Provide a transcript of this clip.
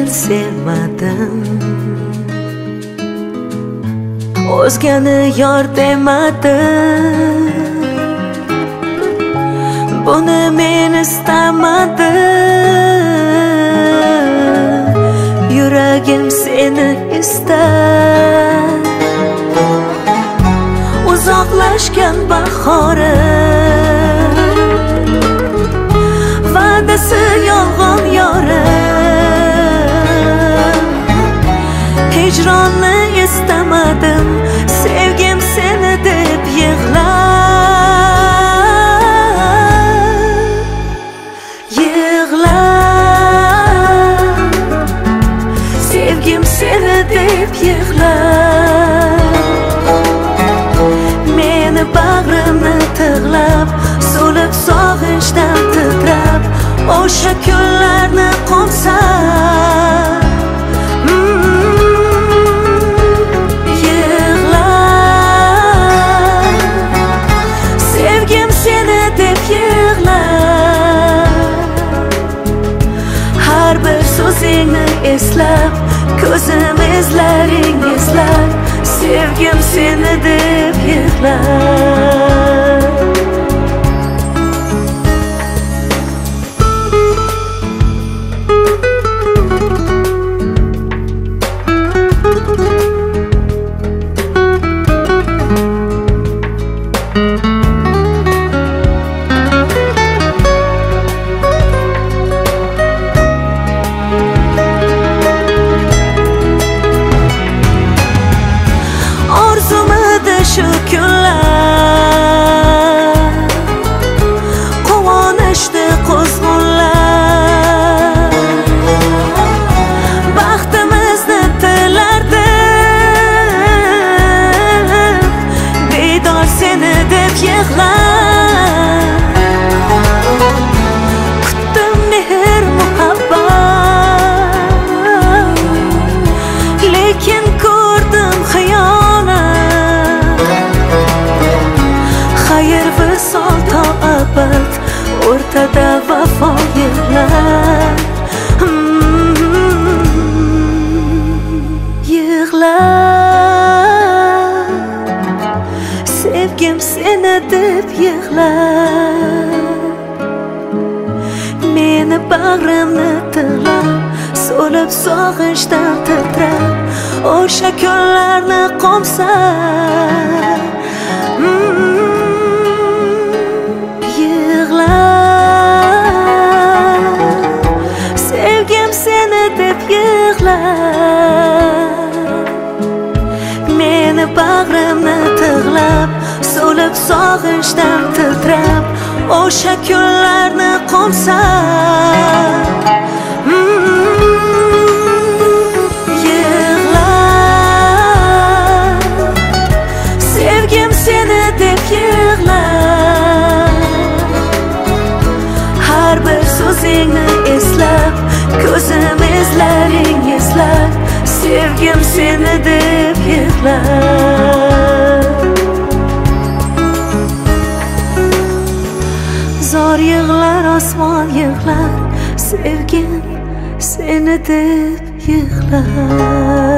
uchun sevmadim, o'zgani yor demadim. Buni men istamadim, yuragim seni istar. Uzoqlashgan bahorim, va'dasi yolg'on yorim. Hijronni istamadim, sevgim seni deb yig'lar. Yig'lar, sevgim seni deb yig'lar. Meni bag'rimni tig'lab, so'lib sog'inchdan titrab, o'sha kunlarni qo'msab. Yig'lar, sevgim seni deb yig'lar. Har bir so'zingni eslab, ko'zim izlaring izlar, sevgim seni deb yig'lar. Shu kunlar quvonishdi quzg'unlar, baxtimizni tilardim, bedor seni deb yig'lar. Kutdim mehr muhabbat, lekin ko'rdim xiyonat. Xayr visol to abad, o'rtada vafo yig'lar. Yig'lar, sevgim seni deb yig'lar. Meni bag'rimni tig'lab, so'lib sog'inchdan titrab, o'sha kunlarni qo'msab. Sevgim seni deb yig'lar. Meni bag'rimni tig'lab, so'lib sog'inchdan titrab, o'sha kunlarni qo'msab. Yig'lar, sevgim seni deb yig'lar. Har bir so'zingni eslab, ko'zim izlaring izlar, sevgim seni deb yig'lar. Zor yig'lar, osmon yig'lar, sevgim seni deb yig'lar.